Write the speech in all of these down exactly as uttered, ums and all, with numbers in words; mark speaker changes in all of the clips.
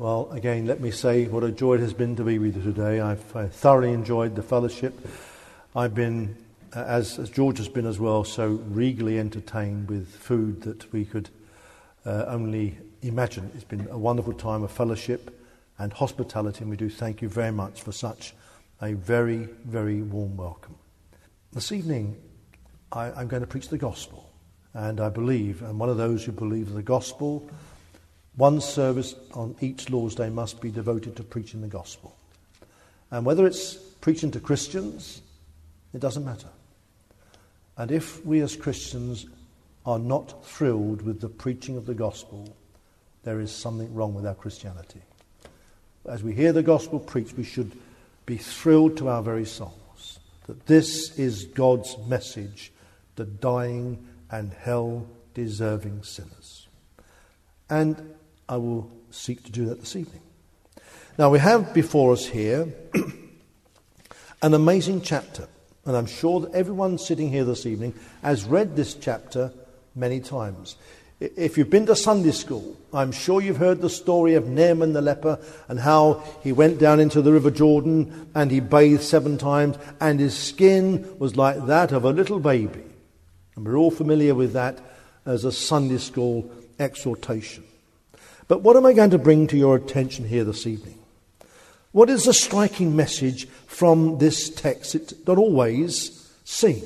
Speaker 1: Well, again, let me say what a joy it has been to be with you today. I've uh, thoroughly enjoyed the fellowship. I've been, uh, as, as George has been as well, so regally entertained with food that we could uh, only imagine. It's been a wonderful time of fellowship and hospitality, and we do thank you very much for such a very, very warm welcome. This evening, I, I'm going to preach the gospel, and I believe, I'm one of those who believe the gospel. One service on each Lord's Day must be devoted to preaching the gospel. And whether it's preaching to Christians, it doesn't matter. And if we as Christians are not thrilled with the preaching of the gospel, there is something wrong with our Christianity. As we hear the gospel preached, we should be thrilled to our very souls that this is God's message to dying and hell-deserving sinners. And I will seek to do that this evening. Now, we have before us here an amazing chapter. And I'm sure that everyone sitting here this evening has read this chapter many times. If you've been to Sunday school, I'm sure you've heard the story of Naaman the leper and how he went down into the River Jordan and he bathed seven times and his skin was like that of a little baby. And we're all familiar with that as a Sunday school exhortation. But what am I going to bring to your attention here this evening? What is the striking message from this text? It's not always seen.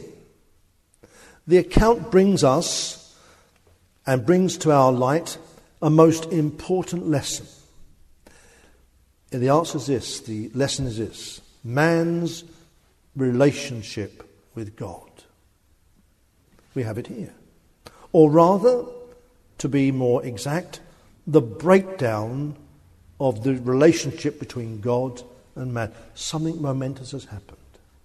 Speaker 1: The account brings us and brings to our light a most important lesson. And the answer is this, the lesson is this: man's relationship with God. We have it here. Or rather, to be more exact, the breakdown of the relationship between God and man. Something momentous has happened.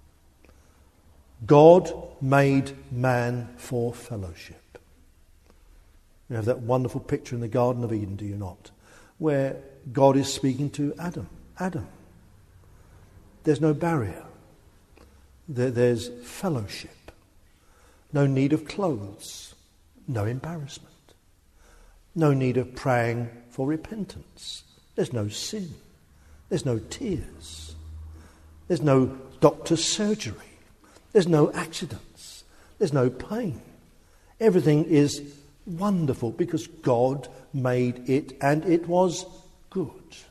Speaker 1: God made man for fellowship. You have that wonderful picture in the Garden of Eden, do you not? Where God is speaking to Adam. Adam, there's no barrier. There, there's fellowship. No need of clothes. No embarrassment. No need of praying for repentance. There's no sin. There's no tears. There's no doctor's surgery. There's no accidents. There's no pain. Everything is wonderful because God made it and it was good.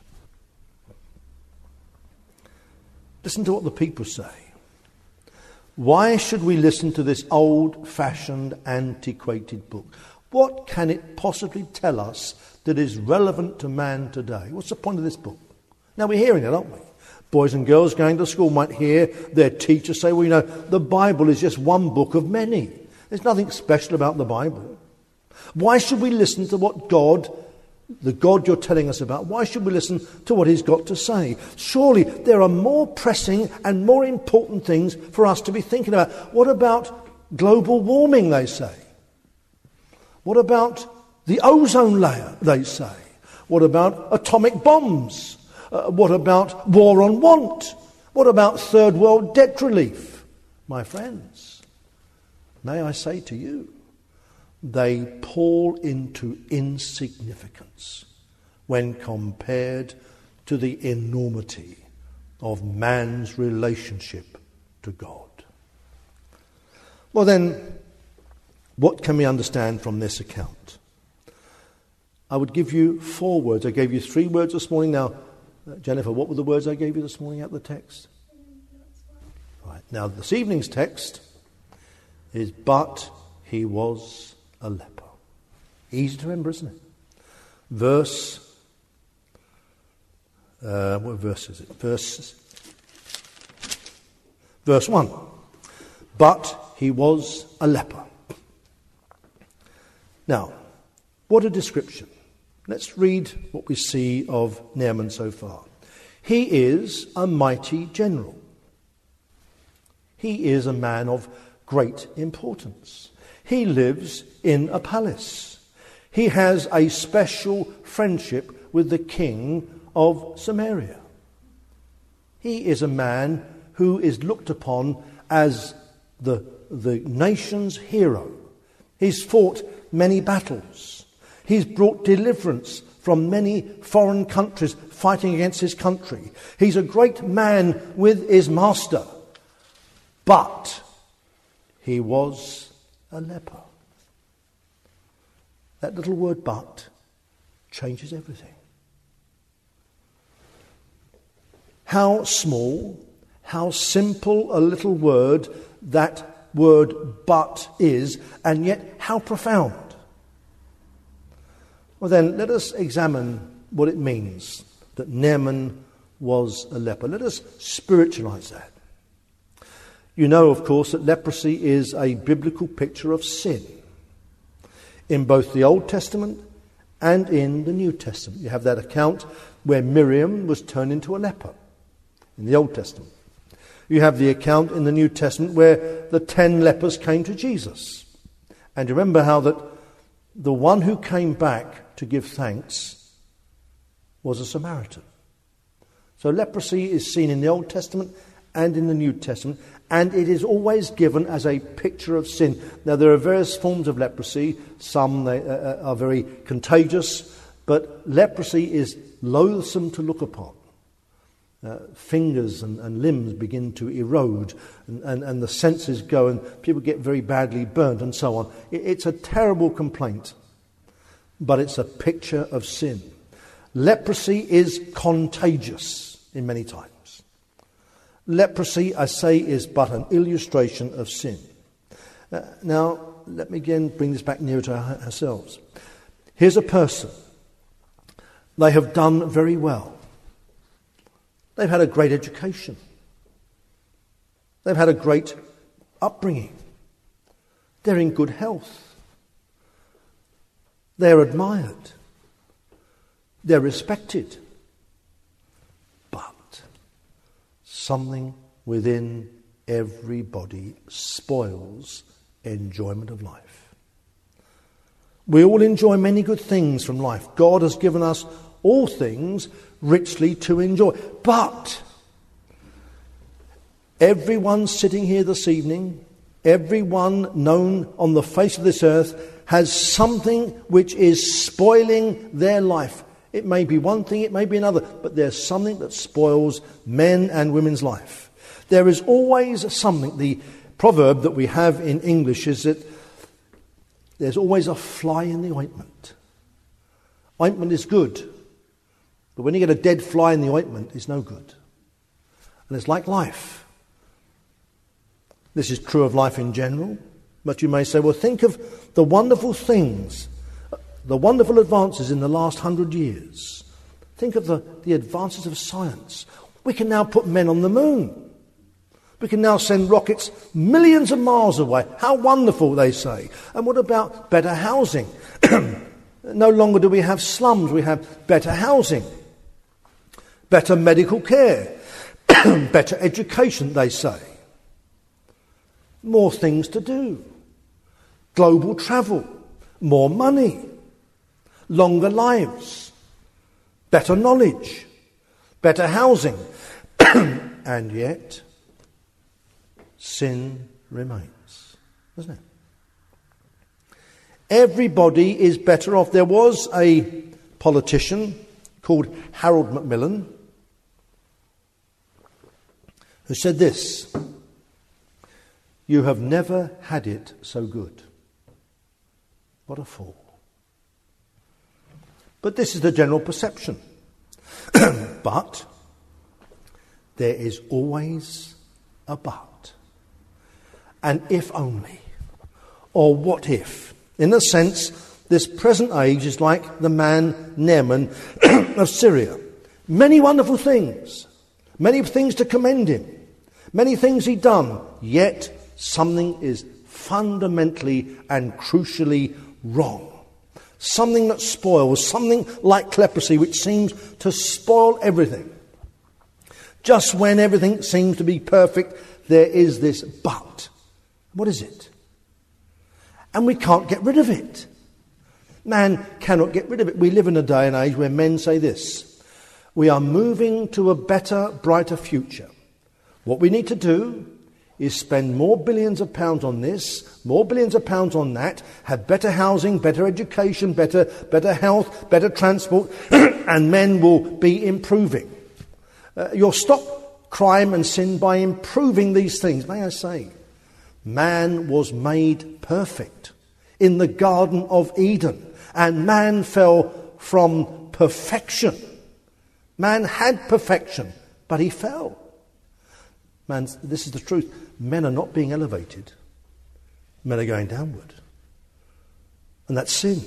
Speaker 1: Listen to what the people say. Why should we listen to this old-fashioned, antiquated book? What can it possibly tell us that is relevant to man today? What's the point of this book? Now, we're hearing it, aren't we? Boys and girls going to school might hear their teacher say, well, you know, the Bible is just one book of many. There's nothing special about the Bible. Why should we listen to what God, the God you're telling us about, why should we listen to what he's got to say? Surely there are more pressing and more important things for us to be thinking about. What about global warming, they say? What about the ozone layer, they say? What about atomic bombs? Uh, what about war on want? What about third world debt relief? My friends, may I say to you, they pall into insignificance when compared to the enormity of man's relationship to God. Well then, what can we understand from this account? I would give you four words. I gave you three words this morning. Now, uh, Jennifer, what were the words I gave you this morning out of the text? Right. Now, this evening's text is, but he was a leper. Easy to remember, isn't it? Verse, uh, what verse is it? Verse, verse one. But he was a leper. Now, what a description. Let's read what we see of Naaman so far. He is a mighty general. He is a man of great importance. He lives in a palace. He has a special friendship with the king of Samaria. He is a man who is looked upon as the, the nation's hero. He's fought many battles. He's brought deliverance from many foreign countries fighting against his country. He's a great man with his master. But he was a leper. That little word "but" changes everything. How small, how simple a little word that word "but" is, and yet how profound. Well then, let us examine what it means that Naaman was a leper. Let us spiritualize that. You know, of course, that leprosy is a biblical picture of sin in both the Old Testament and in the New Testament. You have that account where Miriam was turned into a leper in the Old Testament. You have the account in the New Testament where the ten lepers came to Jesus. And you remember how that the one who came back to give thanks was a Samaritan. So leprosy is seen in the Old Testament and in the New Testament, and it is always given as a picture of sin. Now, there are various forms of leprosy. Some they, uh, are very contagious, but leprosy is loathsome to look upon. Uh, fingers and, and limbs begin to erode, and, and, and the senses go, and people get very badly burnt and so on. It, it's a terrible complaint, but it's a picture of sin. Leprosy is contagious in many times. Leprosy, I say, is but an illustration of sin. Uh, now, let me again bring this back nearer to our, ourselves. Here's a person. They have done very well. They've had a great education. They've had a great upbringing. They're in good health. They're admired. They're respected. But something within everybody spoils enjoyment of life. We all enjoy many good things from life. God has given us all things richly to enjoy. But everyone sitting here this evening, everyone known on the face of this earth, has something which is spoiling their life. It may be one thing, it may be another, but there's something that spoils men and women's life. There is always something. The proverb that we have in English is that there's always a fly in the ointment. Ointment is good, but when you get a dead fly in the ointment, it's no good. And it's like life. This is true of life in general, but you may say, well, think of the wonderful things, the wonderful advances in the last hundred years. Think of the, the advances of science. We can now put men on the moon. We can now send rockets millions of miles away. How wonderful, they say. And what about better housing? No longer do we have slums, we have better housing. Better medical care. Better education, they say. More things to do. Global travel. More money. Longer lives. Better knowledge. Better housing. And yet, sin remains, doesn't it? Everybody is better off. There was a politician called Harold Macmillan who said this: "You have never had it so good." What a fool. But this is the general perception. But there is always a but. And if only, or what if? In a sense, this present age is like the man Naaman of Syria. Many wonderful things, many things to commend him, many things he'd done, yet something is fundamentally and crucially wrong. Something that spoils, something like leprosy, which seems to spoil everything. Just when everything seems to be perfect, there is this but. What is it? And we can't get rid of it. Man cannot get rid of it. We live in a day and age where men say this: we are moving to a better, brighter future. What we need to do is spend more billions of pounds on this, more billions of pounds on that, have better housing, better education, better, better health, better transport, and men will be improving. Uh, you'll stop crime and sin by improving these things. May I say, man was made perfect in the Garden of Eden, and man fell from perfection. Man had perfection, but he fell. Man, this is the truth. Men are not being elevated. Men are going downward. And that's sin.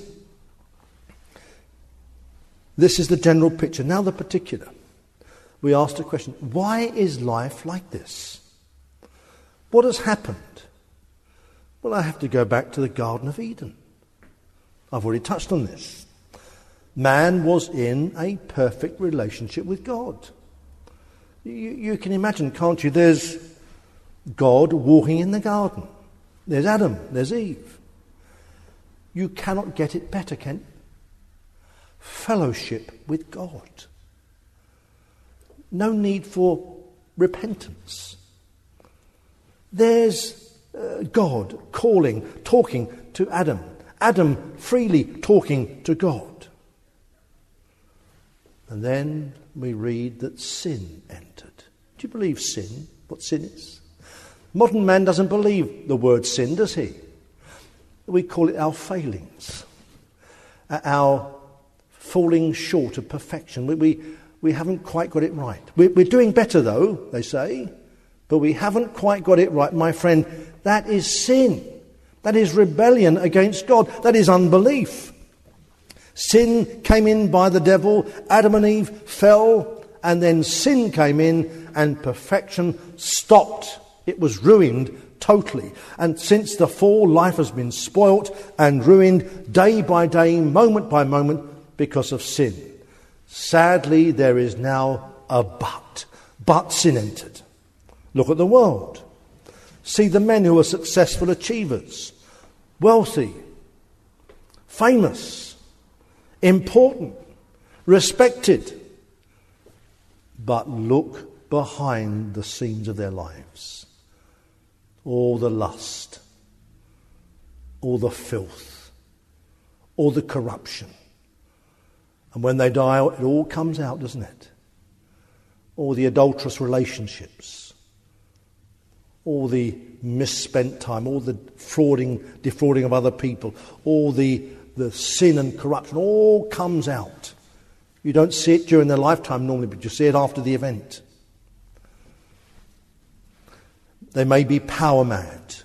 Speaker 1: This is the general picture. Now the particular. We asked a question. Why is life like this? What has happened? Well, I have to go back to the Garden of Eden. I've already touched on this. Man was in a perfect relationship with God. You, you can imagine, can't you? There's God walking in the garden. There's Adam, there's Eve. You cannot get it better, can you? Fellowship with God. No need for repentance. There's uh, God calling, talking to Adam. Adam freely talking to God. And then we read that sin entered. Do you believe sin? What sin is? Modern man doesn't believe the word sin, does he? We call it our failings, our falling short of perfection. We, we, we haven't quite got it right. We're, we're doing better, though, they say, but we haven't quite got it right. My friend, that is sin. That is rebellion against God. That is unbelief. Sin came in by the devil. Adam and Eve fell, and then sin came in, and perfection stopped. It was ruined totally. And since the fall, life has been spoilt and ruined day by day, moment by moment, because of sin. Sadly, there is now a but. But sin entered. Look at the world. See the men who are successful achievers, wealthy, famous, important, respected. But look behind the scenes of their lives. All the lust, all the filth, all the corruption. And when they die, it all comes out, doesn't it? All the adulterous relationships, all the misspent time, all the frauding, defrauding of other people, all the, the sin and corruption, all comes out. You don't see it during their lifetime normally, but you see it after the event. They may be power mad.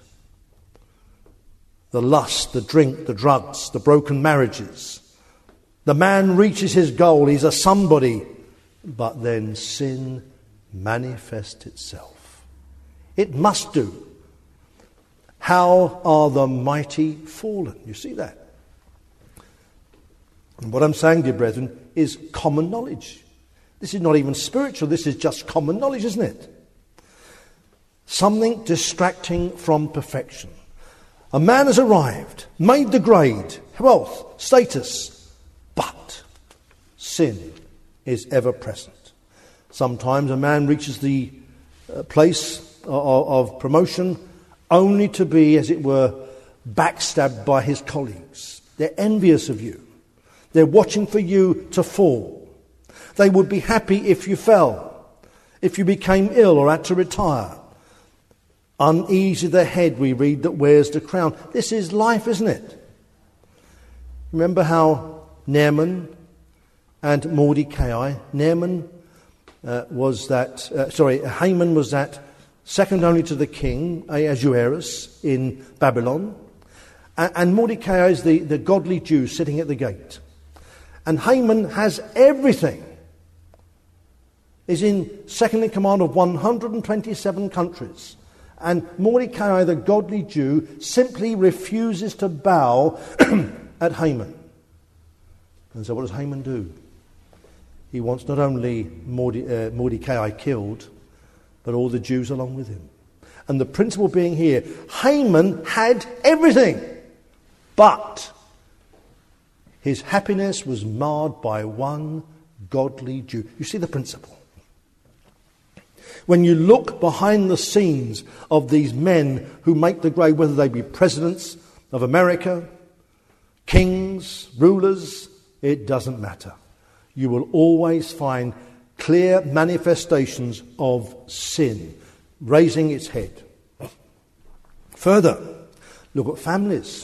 Speaker 1: The lust, the drink, the drugs, the broken marriages. The man reaches his goal, he's a somebody, but then sin manifests itself. It must do. How are the mighty fallen? You see that? And what I'm saying, dear brethren, is common knowledge. This is not even spiritual, this is just common knowledge, isn't it? Something distracting from perfection. A man has arrived, made the grade, wealth, status, but sin is ever present. Sometimes a man reaches the uh, place of, of promotion only to be, as it were, backstabbed by his colleagues. They're envious of you. They're watching for you to fall. They would be happy if you fell, if you became ill or had to retire. Uneasy the head, we read, that wears the crown. This is life, isn't it? Remember how Naaman and Mordecai, Naaman uh, was that, uh, sorry, Haman was that second only to the king, Ahasuerus, in Babylon. And, and Mordecai is the, the godly Jew sitting at the gate. And Haman has everything. He's in second in command of one hundred twenty-seven countries. And Mordecai, the godly Jew, simply refuses to bow at Haman. And so what does Haman do? He wants not only Morde- uh, Mordecai killed, but all the Jews along with him. And the principle being here, Haman had everything, but his happiness was marred by one godly Jew. You see the principle. When you look behind the scenes of these men who make the grade, whether they be presidents of America, kings, rulers, it doesn't matter. You will always find clear manifestations of sin raising its head. Further, look at families.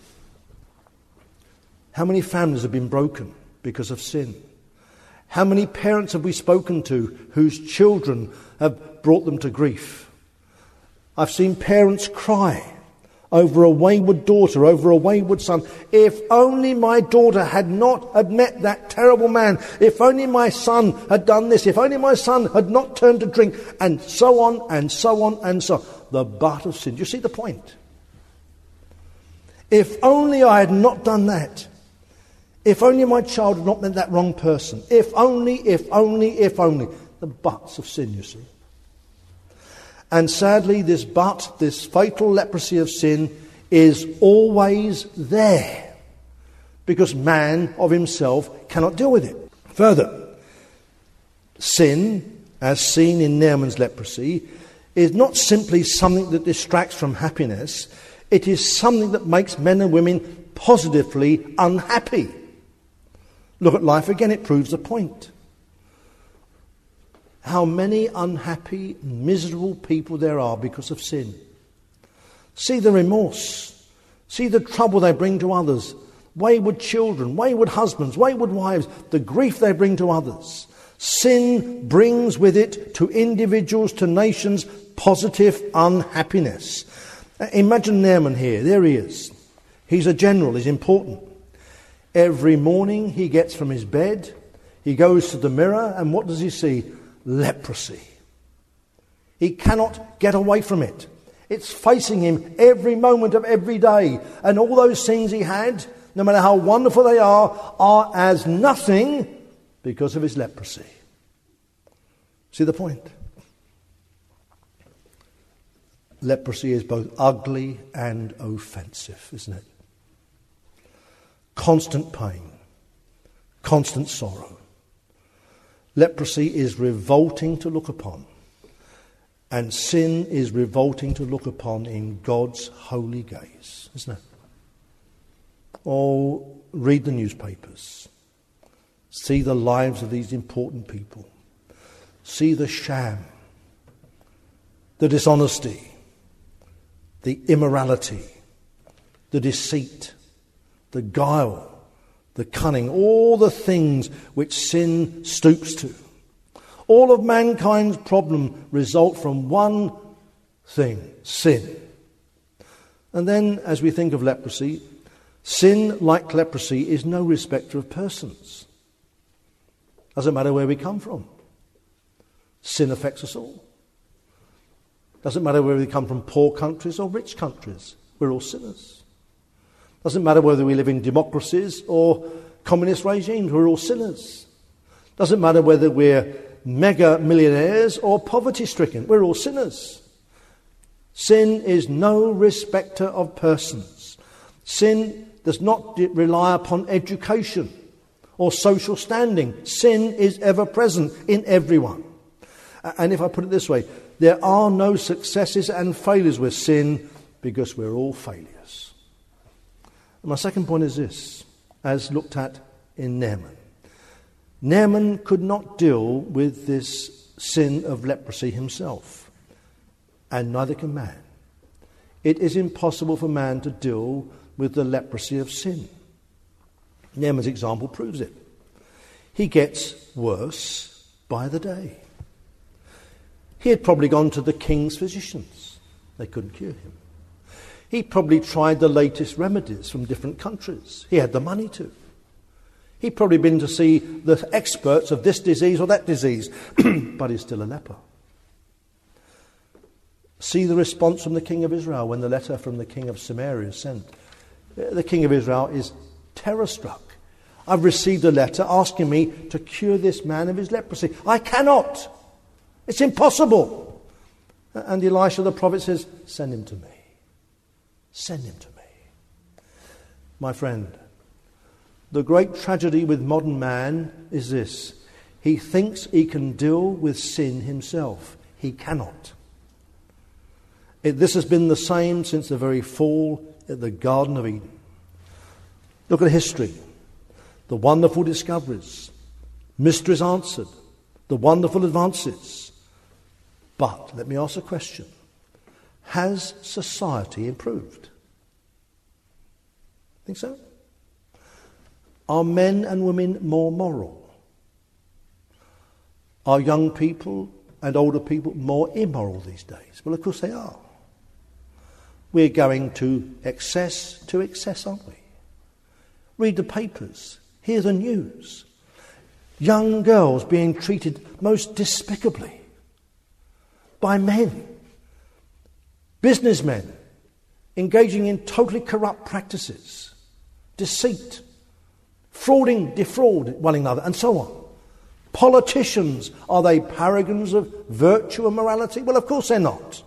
Speaker 1: How many families have been broken because of sin? How many parents have we spoken to whose children have brought them to grief? I've seen parents cry over a wayward daughter, over a wayward son. If only my daughter had not had met that terrible man. If only my son had done this. If only my son had not turned to drink. And so on and so on and so on. The butt of sin. Do you see the point? If only I had not done that. If only my child had not met that wrong person. If only, if only, if only. The butts of sin, you see. And sadly, this butt, this fatal leprosy of sin, is always there. Because man of himself cannot deal with it. Further, sin, as seen in Naaman's leprosy, is not simply something that distracts from happiness. It is something that makes men and women positively unhappy. Look at life again, it proves the point. How many unhappy, miserable people there are because of sin. See the remorse. See the trouble they bring to others. Wayward children, wayward husbands, wayward wives, the grief they bring to others. Sin brings with it to individuals, to nations, positive unhappiness. Imagine Naaman here. There he is. He's a general. He's important. Every morning he gets from his bed. He goes to the mirror. And what does he see? Leprosy. He cannot get away from it. It's facing him every moment of every day. And all those things he had, no matter how wonderful they are, are as nothing because of his leprosy. See the point? Leprosy is both ugly and offensive, isn't it? Constant pain, constant sorrow. Leprosy is revolting to look upon, and sin is revolting to look upon in God's holy gaze, isn't it? Oh, read the newspapers. See the lives of these important people. See the sham, the dishonesty, the immorality, the deceit, the guile, the cunning, all the things which sin stoops to. All of mankind's problem result from one thing, sin. And then, as we think of leprosy, sin, like leprosy, is no respecter of persons. Doesn't matter where we come from. Sin affects us all. Doesn't matter whether we come from poor countries or rich countries. We're all sinners. Doesn't matter whether we live in democracies or communist regimes. We're all sinners. Doesn't matter whether we're mega millionaires or poverty-stricken. We're all sinners. Sin is no respecter of persons. Sin does not rely upon education or social standing. Sin is ever present in everyone. And if I put it this way, there are no successes and failures with sin because we're all failures. And my second point is this, as looked at in Naaman. Naaman could not deal with this sin of leprosy himself, and neither can man. It is impossible for man to deal with the leprosy of sin. Naaman's example proves it. He gets worse by the day. He had probably gone to the king's physicians. They couldn't cure him. He probably tried the latest remedies from different countries. He had the money to. He'd probably been to see the experts of this disease or that disease, but he's still a leper. See the response from the king of Israel when the letter from the king of Samaria is sent. The king of Israel is terror-struck. I've received a letter asking me to cure this man of his leprosy. I cannot. It's impossible. And Elisha the prophet says, send him to me. Send him to me. My friend, the great tragedy with modern man is this. He thinks he can deal with sin himself. He cannot. It, this has been the same since the very fall at the Garden of Eden. Look at history. The wonderful discoveries, mysteries answered, the wonderful advances. But, let me ask a question. Has society improved? Think so? Are men and women more moral? Are young people and older people more immoral these days? Well, of course they are. We're going to excess to excess, aren't we? Read the papers. Hear the news. Young girls being treated most despicably by men. Businessmen engaging in totally corrupt practices, deceit, frauding, defraud one another, and so on. Politicians, are they paragons of virtue and morality? Well, of course they're not.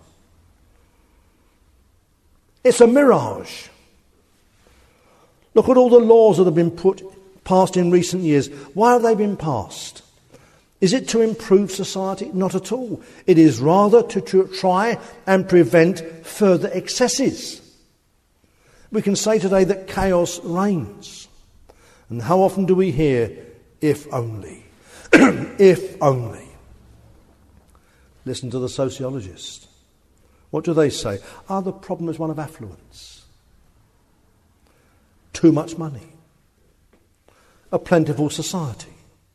Speaker 1: It's a mirage. Look at all the laws that have been put passed in recent years. Why have they been passed? Is it to improve society? Not at all. It is rather to try and prevent further excesses. We can say today that chaos reigns. And how often do we hear, if only? If only. Listen to the sociologists. What do they say? Ah, the problem is one of affluence. Too much money. A plentiful society.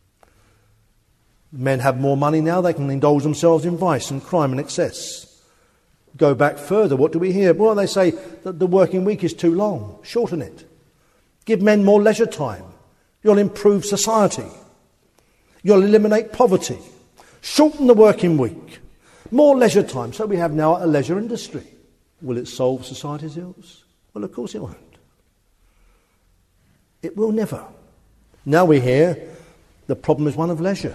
Speaker 1: Men have more money now, they can indulge themselves in vice and crime and excess. Go back further, what do we hear? Well, they say that the working week is too long. Shorten it. Give men more leisure time. You'll improve society. You'll eliminate poverty. Shorten the working week. More leisure time. So we have now a leisure industry. Will it solve society's ills? Well, of course it won't. It will never. Now we hear the problem is one of leisure.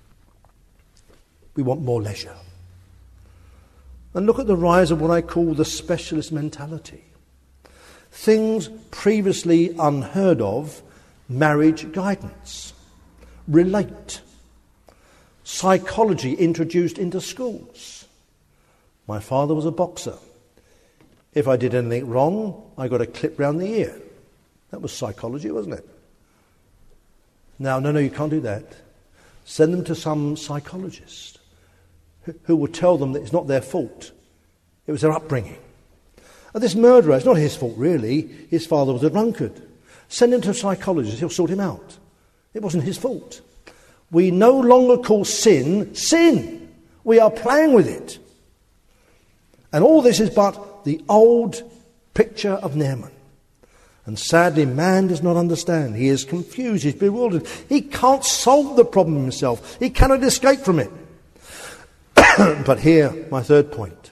Speaker 1: We want more leisure. And look at the rise of what I call the specialist mentality. Things previously unheard of, marriage guidance, relate, psychology introduced into schools. My father was a boxer. If I did anything wrong, I got a clip round the ear. That was psychology, wasn't it? Now, no, no, you can't do that. Send them to some psychologist who will tell them that it's not their fault. It was their upbringing. And this murderer, it's not his fault really. His father was a drunkard. Send him to a psychologist, he'll sort him out. It wasn't his fault. We no longer call sin, sin. We are playing with it. And all this is but the old picture of Naaman. And sadly, man does not understand. He is confused, he's bewildered. He can't solve the problem himself. He cannot escape from it. But here, my third point.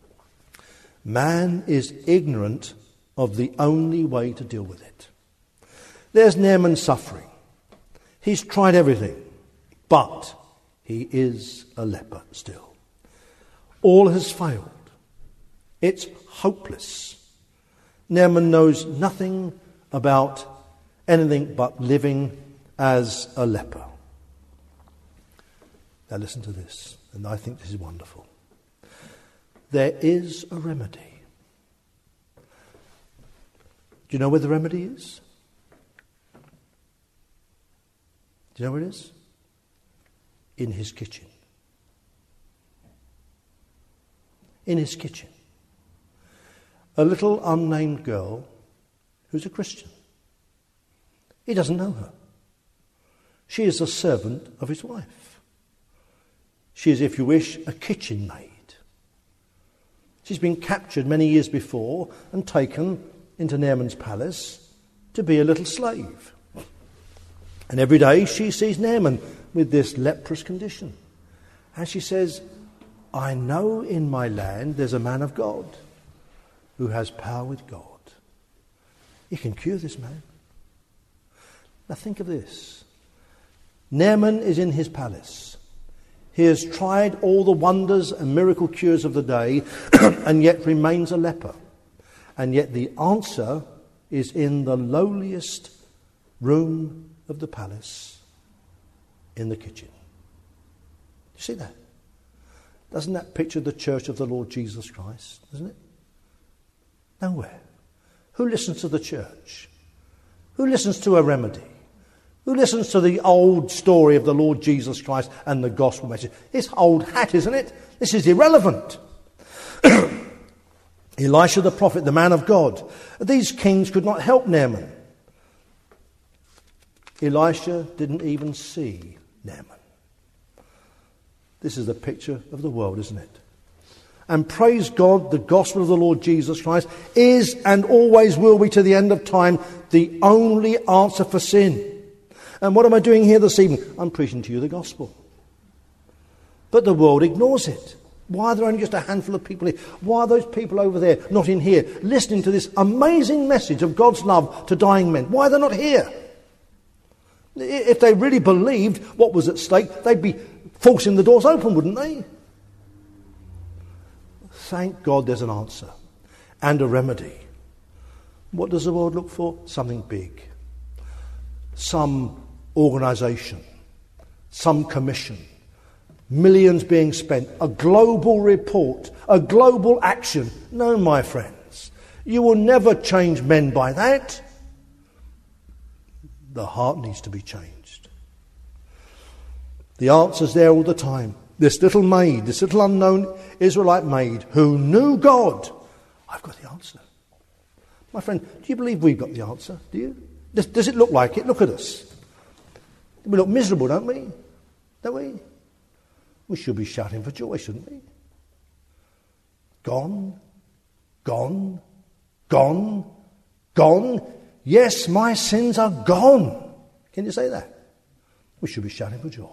Speaker 1: Man is ignorant of the only way to deal with it. There's Naaman suffering. He's tried everything, but he is a leper still. All has failed. It's hopeless. Naaman knows nothing about anything but living as a leper. Now listen to this, and I think this is wonderful. There is a remedy. Do you know where the remedy is? Do you know where it is? In his kitchen. In his kitchen. A little unnamed girl who's a Christian. He doesn't know her. She is a servant of his wife. She is, if you wish, a kitchen maid. She's been captured many years before and taken into Naaman's palace to be a little slave. And every day she sees Naaman with this leprous condition. And she says, I know in my land there's a man of God who has power with God. He can cure this man. Now think of this. Naaman is in his palace. He has tried all the wonders and miracle cures of the day and yet remains a leper. And yet the answer is in the lowliest room of the palace, in the kitchen. You see that? Doesn't that picture the church of the Lord Jesus Christ, doesn't it? Nowhere. Who listens to the church? Who listens to a remedy? Who listens to the old story of the Lord Jesus Christ and the gospel message? It's old hat, isn't it? This is irrelevant. Elisha the prophet, the man of God. These kings could not help Naaman. Elisha didn't even see Naaman. This is a picture of the world, isn't it? And praise God, the gospel of the Lord Jesus Christ is and always will be to the end of time the only answer for sin. And what am I doing here this evening? I'm preaching to you the gospel. But the world ignores it. Why are there only just a handful of people here? Why are those people over there not in here listening to this amazing message of God's love to dying men? Why are they not here? If they really believed what was at stake, they'd be forcing the doors open, wouldn't they? Thank God there's an answer and a remedy. What does the world look for? Something big. Some organisation. Some commission. Millions being spent. A global report. A global action. No, my friends. You will never change men by that. The heart needs to be changed. The answer's there all the time. This little maid, this little unknown Israelite maid who knew God. I've got the answer. My friend, do you believe we've got the answer? Do you? Does, does it look like it? Look at us. We look miserable, don't we? Don't we? We should be shouting for joy, shouldn't we? Gone, gone, gone, gone. Yes, my sins are gone. Can you say that? We should be shouting for joy.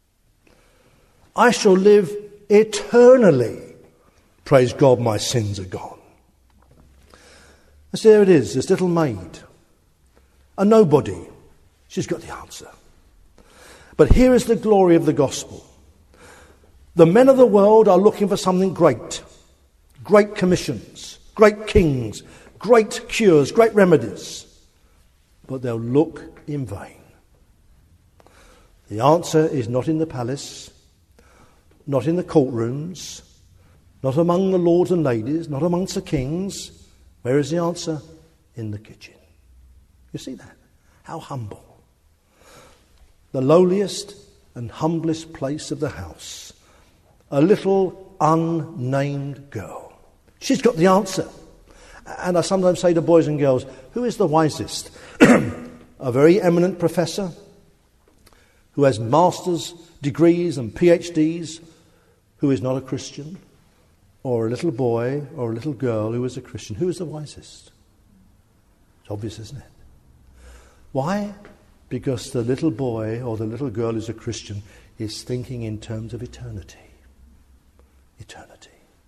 Speaker 1: I shall live eternally. Praise God, my sins are gone. And so there it is, this little maid. A nobody. She's got the answer. But here is the glory of the gospel. The men of the world are looking for something great. Great commissions, great kings, great cures, great remedies. But they'll look in vain. The answer is not in the palace, not in the courtrooms, not among the lords and ladies, not amongst the kings. Where is the answer? In the kitchen. You see that? How humble. The lowliest and humblest place of the house. A little unnamed girl. She's got the answer. And I sometimes say to boys and girls, who is the wisest? A very eminent professor who has master's degrees and PhDs, who is not a Christian, or a little boy or a little girl who is a Christian? Who is the wisest? It's obvious, isn't it? Why? Because the little boy or the little girl who's a Christian is thinking in terms of eternity. Eternity.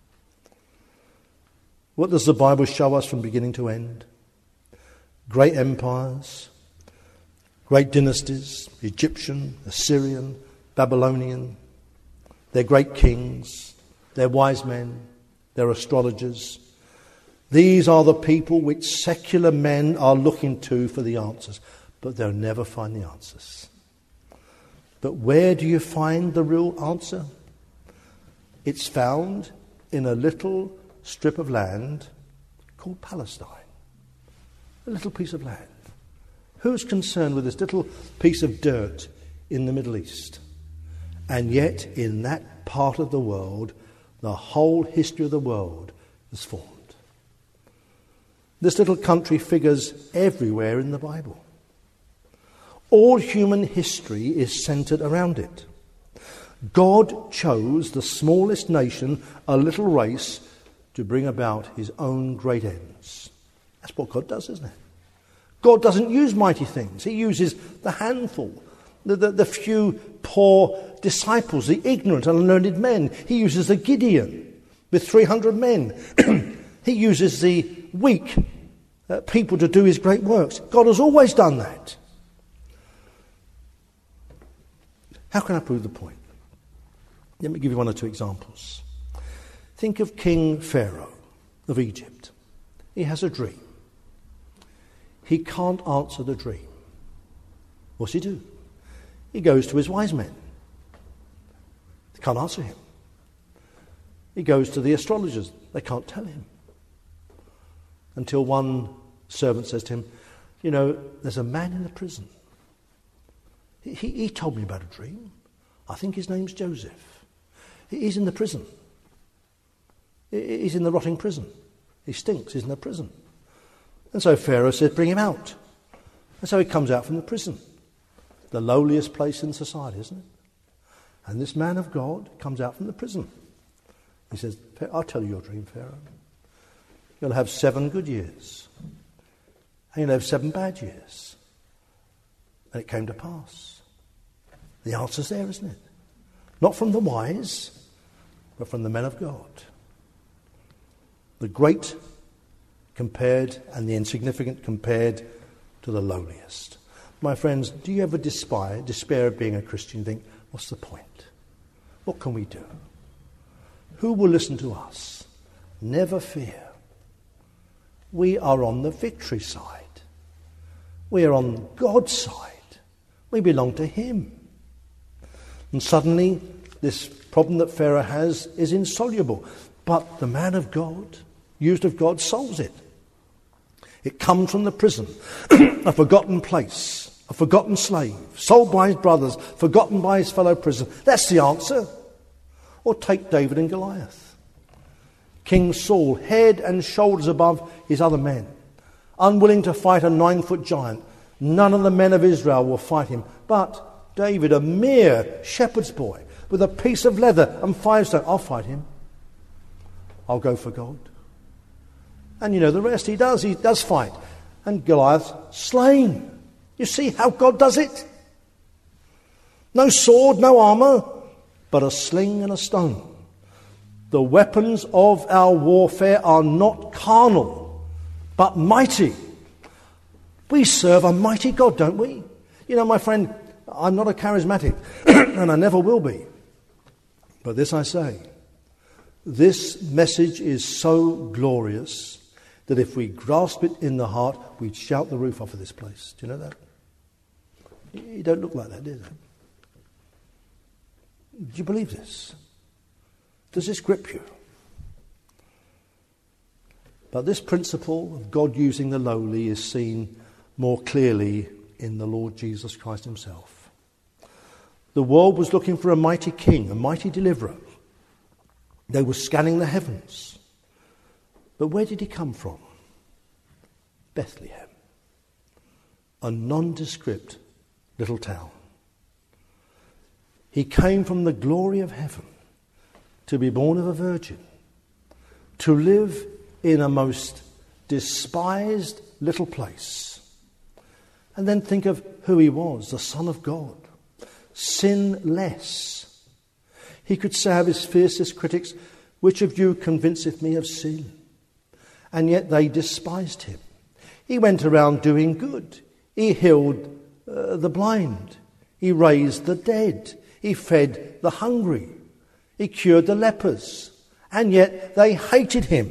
Speaker 1: What does the Bible show us from beginning to end? Great empires, great dynasties, Egyptian, Assyrian, Babylonian, their great kings, their wise men, their astrologers. These are the people which secular men are looking to for the answers, but they'll never find the answers. But where do you find the real answer? It's found in a little strip of land called Palestine. A little piece of land. Who's concerned with this little piece of dirt in the Middle East? And yet, in that part of the world, the whole history of the world is formed. This little country figures everywhere in the Bible. All human history is centered around it. God chose the smallest nation, a little race, to bring about his own great ends. That's what God does, isn't it? God doesn't use mighty things. He uses the handful, the, the, the few poor disciples, the ignorant and unlearned men. He uses the Gideon with three hundred men. He uses the weak uh, people to do his great works. God has always done that. How can I prove the point? Let me give you one or two examples. Think of King Pharaoh of Egypt. He has a dream. He can't answer the dream. What's he do? He goes to his wise men. They can't answer him. He goes to the astrologers. They can't tell him. Until one servant says to him, you know, there's a man in the prison. He, he, he told me about a dream. I think his name's Joseph. He, he's in the prison. He, he's in the rotting prison. He stinks. He's in the prison. And so Pharaoh said, bring him out. And so he comes out from the prison. The lowliest place in society, isn't it? And this man of God comes out from the prison. He says, I'll tell you your dream, Pharaoh. You'll have seven good years. And you'll have seven bad years. And it came to pass. The answer's there, isn't it? Not from the wise, but from the men of God. The great compared and the insignificant compared to the lowliest. My friends, do you ever despair, despair of being a Christian and think, what's the point? What can we do? Who will listen to us? Never fear. We are on the victory side. We are on God's side. We belong to him. And suddenly, this problem that Pharaoh has is insoluble. But the man of God, used of God, solves it. It comes from the prison, a forgotten place, a forgotten slave, sold by his brothers, forgotten by his fellow prisoner. That's the answer. Or take David and Goliath. King Saul, head and shoulders above his other men, unwilling to fight a nine-foot giant. None of the men of Israel will fight him. But David, a mere shepherd's boy, with a piece of leather and five stones, I'll fight him. I'll go for God. And you know the rest, he does, he does fight. And Goliath slain. You see how God does it? No sword, no armour, but a sling and a stone. The weapons of our warfare are not carnal, but mighty. We serve a mighty God, don't we? You know, my friend, I'm not a charismatic, and I never will be. But this I say, this message is so glorious that if we grasp it in the heart, we'd shout the roof off of this place. Do you know that? You don't look like that, do you? Do you believe this? Does this grip you? But this principle of God using the lowly is seen more clearly in the Lord Jesus Christ himself. The world was looking for a mighty king, a mighty deliverer. They were scanning the heavens. But where did he come from? Bethlehem, a nondescript little town. He came from the glory of heaven to be born of a virgin, to live in a most despised little place. And then think of who he was, the Son of God, sinless. He could say of his fiercest critics, which of you convinceth me of sin? And yet they despised him. He went around doing good. He healed uh, the blind. He raised the dead. He fed the hungry. He cured the lepers. And yet they hated him.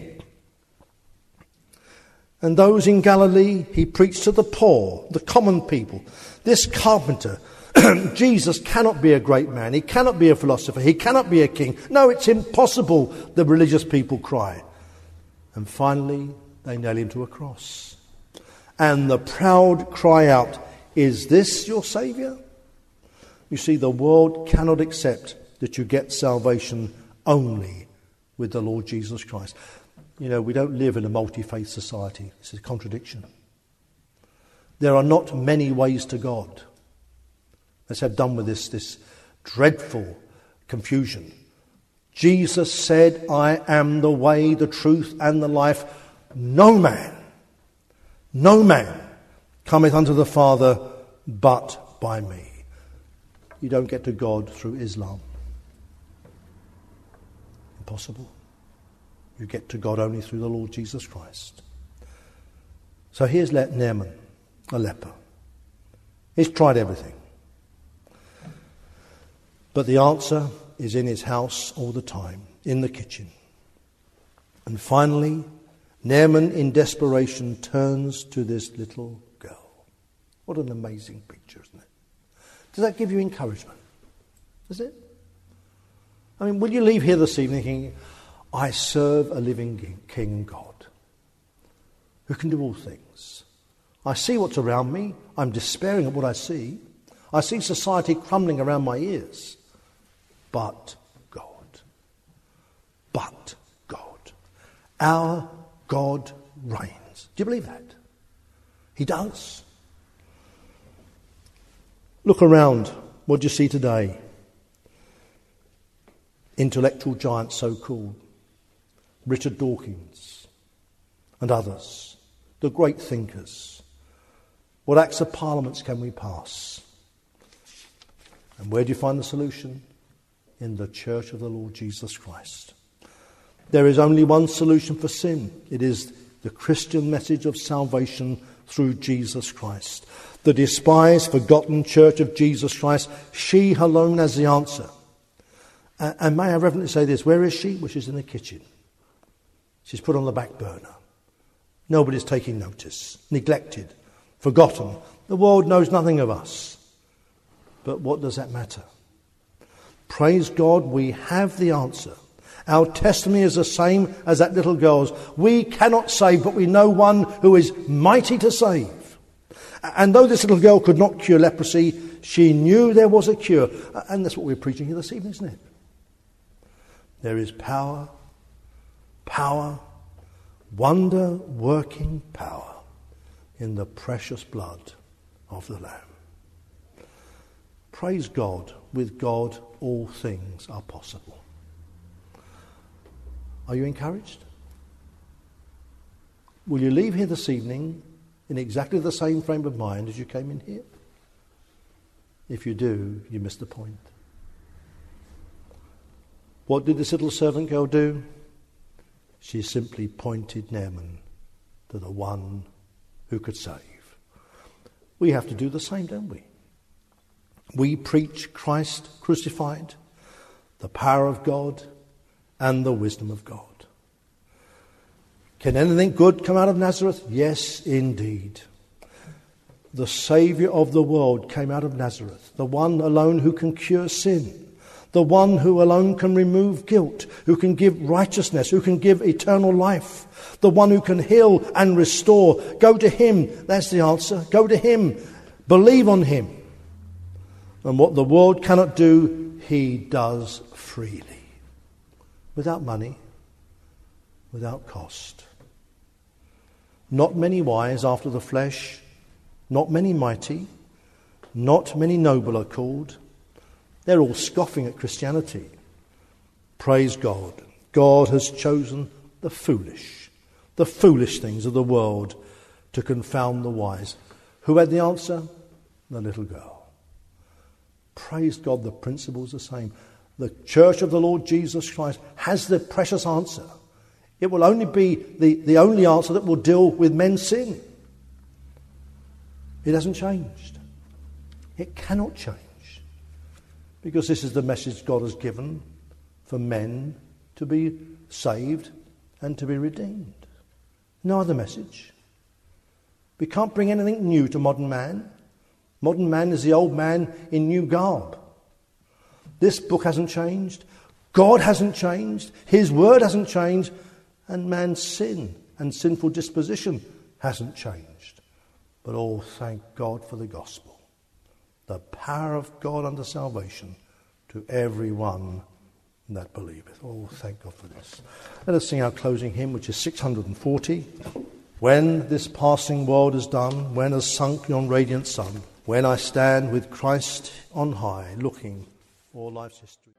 Speaker 1: And those in Galilee, he preached to the poor, the common people. This carpenter, Jesus cannot be a great man. He cannot be a philosopher. He cannot be a king. No, it's impossible, the religious people cry. And finally, they nail him to a cross. And the proud cry out, is this your Saviour? You see, the world cannot accept that you get salvation only with the Lord Jesus Christ. You know, we don't live in a multi-faith society. This is a contradiction. There are not many ways to God. Let's have done with this, this dreadful confusion. Jesus said, I am the way, the truth, and the life. No man, no man cometh unto the Father but by me. You don't get to God through Islam. Impossible. You get to God only through the Lord Jesus Christ. So here's Naaman, a leper. He's tried everything. But the answer is in his house all the time, in the kitchen. And finally, Naaman in desperation turns to this little girl. What an amazing picture, isn't it? Does that give you encouragement? Does it? I mean, will you leave here this evening thinking, I serve a living King God who can do all things. I see what's around me. I'm despairing of what I see. I see society crumbling around my ears. But God. But God. Our God reigns. Do you believe that? He does. Look around. What do you see today? Intellectual giants, so-called. Richard Dawkins and others. The great thinkers. What acts of parliaments can we pass? And where do you find the solution? In the church of the Lord Jesus Christ. There is only one solution for sin. It is the Christian message of salvation through Jesus Christ. The despised, forgotten church of Jesus Christ, she alone has the answer. And may I reverently say this, where is she? Well, she's in the kitchen. She's put on the back burner. Nobody's taking notice. Neglected. Forgotten. The world knows nothing of us. But what does that matter? Praise God, we have the answer. Our testimony is the same as that little girl's. We cannot save, but we know one who is mighty to save. And though this little girl could not cure leprosy, she knew there was a cure. And that's what we're preaching here this evening, isn't it? There is power, power, wonder-working power in the precious blood of the Lamb. Praise God, with God all things are possible. Are you encouraged? Will you leave here this evening in exactly the same frame of mind as you came in here? If you do, you missed the point. What did this little servant girl do? She simply pointed Naaman to the one who could save. We have to do the same, don't we? We preach Christ crucified, the power of God, and the wisdom of God. Can anything good come out of Nazareth? Yes, indeed. The Saviour of the world came out of Nazareth, the one alone who can cure sin, the one who alone can remove guilt, who can give righteousness, who can give eternal life, the one who can heal and restore. Go to him. That's the answer. Go to him. Believe on him. And what the world cannot do, he does freely. Without money, without cost. Not many wise after the flesh, not many mighty, not many noble are called. They're all scoffing at Christianity. Praise God. God has chosen the foolish, the foolish things of the world to confound the wise. Who had the answer? The little girl. Praise God, the principle's the same. The church of the Lord Jesus Christ has the precious answer. It will only be the, the only answer that will deal with men's sin. It hasn't changed. It cannot change. Because this is the message God has given for men to be saved and to be redeemed. No other message. We can't bring anything new to modern man. Modern man is the old man in new garb. This book hasn't changed. God hasn't changed. His word hasn't changed. And man's sin and sinful disposition hasn't changed. But oh, thank God for the gospel. The power of God unto salvation to every one that believeth. Oh, thank God for this. Let us sing our closing hymn, which is six hundred forty. When this passing world is done, when has sunk yon radiant sun, when I stand with Christ on high, looking for life's history.